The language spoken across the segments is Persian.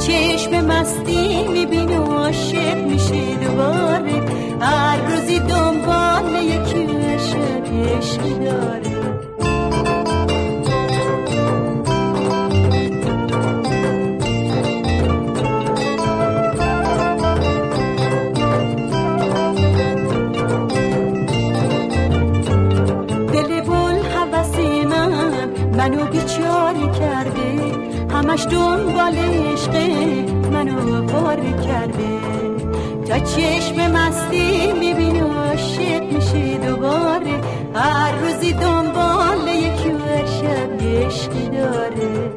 چشم مستی میبینه و عاشق میشه دوباره، هر روزی دنبال یکی عشق عشقی داره. دل بل هوسی منو بیچاره کرده، همش دنبال عشق منو پاره کرده. تا چشم مستی میبینه و عاشق میشه دوباره، هر روزی دنبال یکی و هر شب عشقی داره.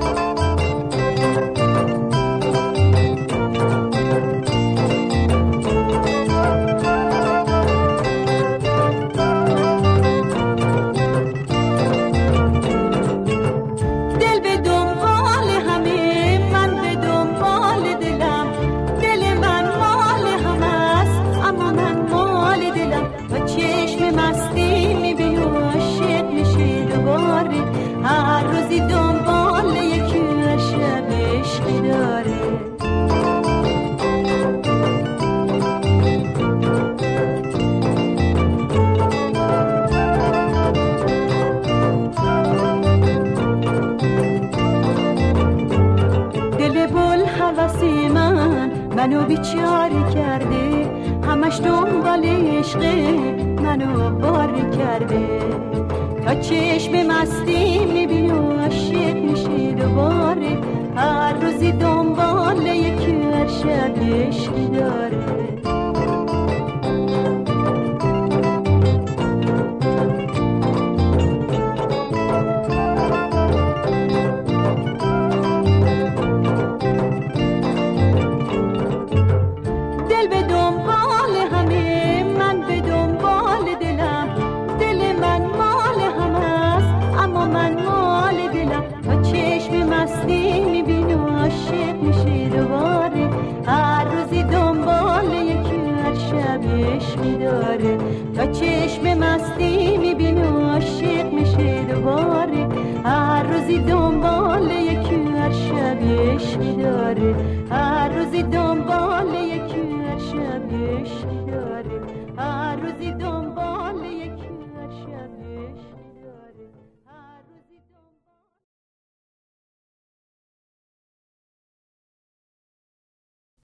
منو بیچاره کرده، همش دنبال عشق منو باره کرده. تا چشم مستی میبینه و عاشق میشه دوباره، هر روزی دنبال یکی هر شب عشقی داره. تا چشم مستی میبینه و عاشق میشه دوباره، هر روزی دنبال یکی هر شب عشقی داره، هر روزی